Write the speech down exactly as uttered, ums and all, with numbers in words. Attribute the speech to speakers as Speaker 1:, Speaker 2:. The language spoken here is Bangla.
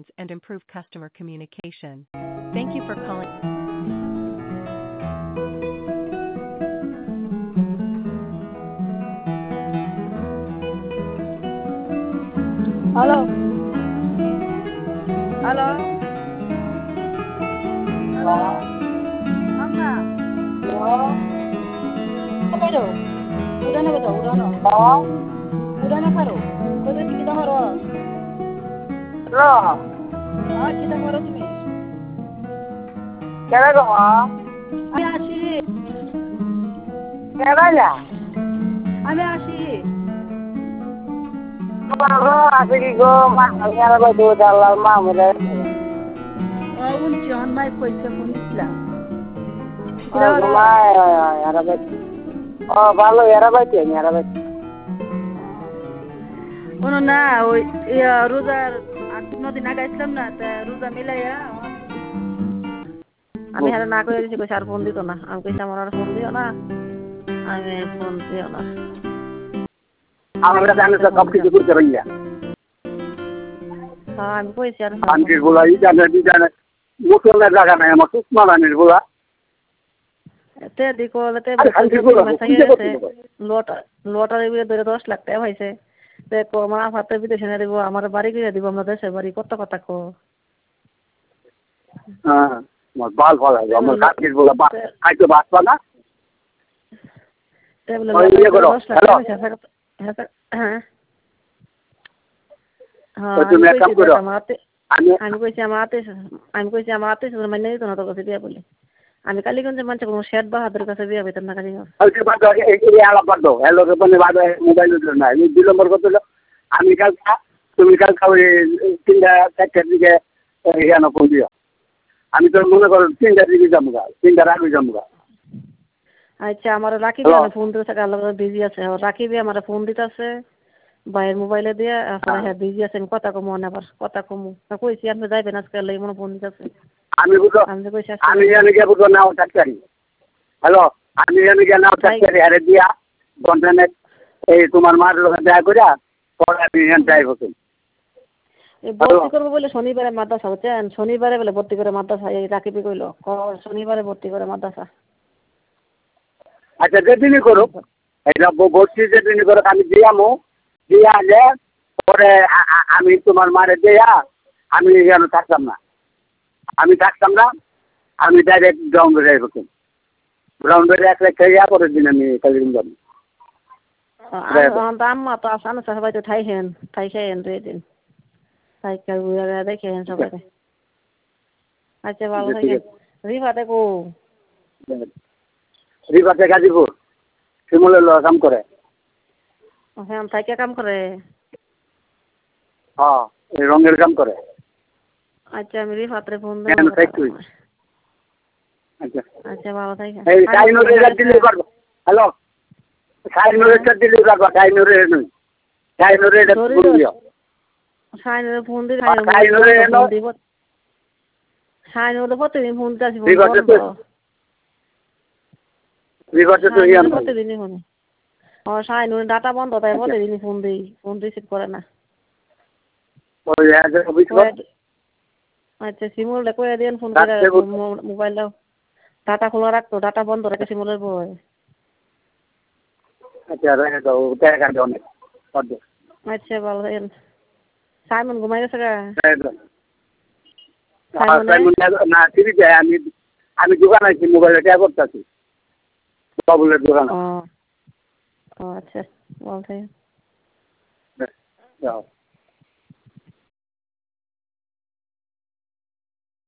Speaker 1: lines and improve customer communication. Thank you for calling.
Speaker 2: Halo. Halo. Halo. Mama. Halo. Apa itu? Udah na betul, udah na. Oh. Udah na karo. Kau tu kita harus.
Speaker 3: Halo.
Speaker 2: Ah, kita harus ni.
Speaker 3: Kaya ko ha?
Speaker 2: Ami ashi.
Speaker 3: Kaya na?
Speaker 2: Ami ashi.
Speaker 3: Ako, asik ko, makakala ba ito dalam mamula?
Speaker 2: Oh, unti on mai koi se phone sila.
Speaker 3: Oh, kumai, yarabet. Oh, balo yarabet ya, yarabet.
Speaker 2: Ono na, ওই ইয়া রোজার আট ন দিন আগে আসলাম না, তা রোজা মিলাইয়া আমি হারে না করে দিছি, কইছে আর ফোন দিত না। আমি কইছি আমার আর ফোন দিও না, আমি ফোন দিও না।
Speaker 3: আমরা জানি তো সব কিছু করতে পারি না।
Speaker 2: হ্যাঁ, আমি কইছি আর
Speaker 3: আনকে বলা ই জানে দি জানে মোটরের জায়গা নাই আমার সুষমা রানীর বলা।
Speaker 2: তে দিকো তে
Speaker 3: আনকে বলা
Speaker 2: লটার লটারি বিলে ধরে দশ লাখ টাকা হইছে। তে কো মা ফাতে বিদেশে না দিব, আমার বাড়ি কিনে দিব, আমরা দেশের বাড়ি কত কথা কো।
Speaker 3: হ্যাঁ, আমার বাল ফল আছে, আমার কাকির বলা বা খাইতে বাঁচবা না।
Speaker 2: তে বলে দশ লাখ টাকা হইছে। হ্যাঁ। হ্যাঁ,
Speaker 3: তুমি এক কাম করো।
Speaker 2: আমি আমি কইছি আমার আতে আমি কইছি আমার আতে মানে দিত না তোর কাছে বিয়া বলে। আমি কালীগঞ্জের মানুষ কোনো শেঠ বাহাদুরের কাছে বিয়া পেতাম না কালীগঞ্জ।
Speaker 3: ওকে বাদ এই আলাপ বাদ দাও। হ্যালো কে বলে বাদ মোবাইল দিল না। এই দুই নম্বর কথা হলো আমি কালকা তুমি কালকা ওই তিনটা চারটার দিকে এখানে ফোন দিও। আমি তো মনে করো তিনটার দিকে যাবো গা, তিনটার আগে যাবো গা।
Speaker 2: আচ্ছা, আমার রাকিবি আমার ফোন দিতেছে, আল্লাহ বিজি আছে। রাকিবি আমার ফোন দিতেছে ভাইয়ের মোবাইলে দিয়ে, আসলে হ্যাঁ বিজি আছে, আমি কথা কমু না, আবার কথা কমু কইছি আপনি যাইবেন আজকে, আল্লাহ মনে ফোন দিতেছে।
Speaker 3: আমি বুঝো আমি জানি গিয়ে বুঝো নাও চাকরি। হ্যালো, আমি জানি গিয়ে নাও চাকরি হারে দিয়া বন্ধনে এই তোমার মার লোক দেখা করিয়া পরে আমি এখানে যাই হতো।
Speaker 2: ভর্তি করবো বলে শনিবারে মাদ্রাসা, বুঝছেন? শনিবারে বলে ভর্তি করে মাদ্রাসা, এই রাকিবি কইলো শনিবারে ভর্তি করে মাদ্রাসা।
Speaker 3: আচ্ছা, যেদিনই করুক এটা ভর্তি যেদিনই করুক আমি দিয়ামো, দিয়ে আনলে পরে আমি তোমার মারে দেয়া আমি এখানে থাকতাম না, আমি থাকতাম না, আমি ডাইরেক্ট গ্রাউন্ডে যাই হতো। গ্রাউন্ডে এক লাখ খাইয়া পরের দিন আমি কালীগঞ্জ যাবো।
Speaker 2: আম্মা তো আসানো সবাই তো ঠাই হেন ঠাই খেয়েন দুই দিন সাইকেল ঘুরে দেখেন সবাই। আচ্ছা, ভালো থাকেন। রিফা দেখো
Speaker 3: রিফাতে গাজীপুর শিমুলের লোক কাম করে।
Speaker 2: হ্যাঁ, থাইকে কাম করে।
Speaker 3: হ্যাঁ, এই রঙের কাম করে।
Speaker 2: আচ্ছা, আমি রিফাতে ফোন দেব।
Speaker 3: আচ্ছা
Speaker 2: আচ্ছা, ভালো থাকেন।
Speaker 3: এই সাইনুরে দিলে পারবো। হ্যালো, সাইনুরে দিলে পারবো। সাইনুরে নই, সাইনুরে ফোন দিও।
Speaker 2: সাইনুরে ফোন দিলে
Speaker 3: সাইনুরে
Speaker 2: ফোন দিব। সাইনুরে প্রতিদিন ফোন দিতে আসি, ফোন বন্ধ।
Speaker 3: রিভার্সে তো ইয়ান
Speaker 2: প্রতিদিনই ফোন। ও সাইনুরে ডাটা বন্ধ, তাই প্রতিদিনই ফোন দিই, ফোন রিসিভ করে না।
Speaker 3: ওই আজ অফিস কর।
Speaker 2: আচ্ছা, শিমুল কইয়া দেন ফোন করে মোবাইল দাও। ডাটা খোলা রাখতো, ডাটা বন্ধ রাখে শিমুলের বই।
Speaker 3: আচ্ছা, রেখে দাও, টাকা কাটবে অনেক।
Speaker 2: আচ্ছা, ভালো থাকেন। সাইমন ঘুমাই গেছে গা?
Speaker 3: না, ঠিক আছে, আমি আমি দোকান আছি, মোবাইলে টাকা করতেছি বাবুলের দোকান।
Speaker 2: ও আচ্ছা, ভালো থাকেন।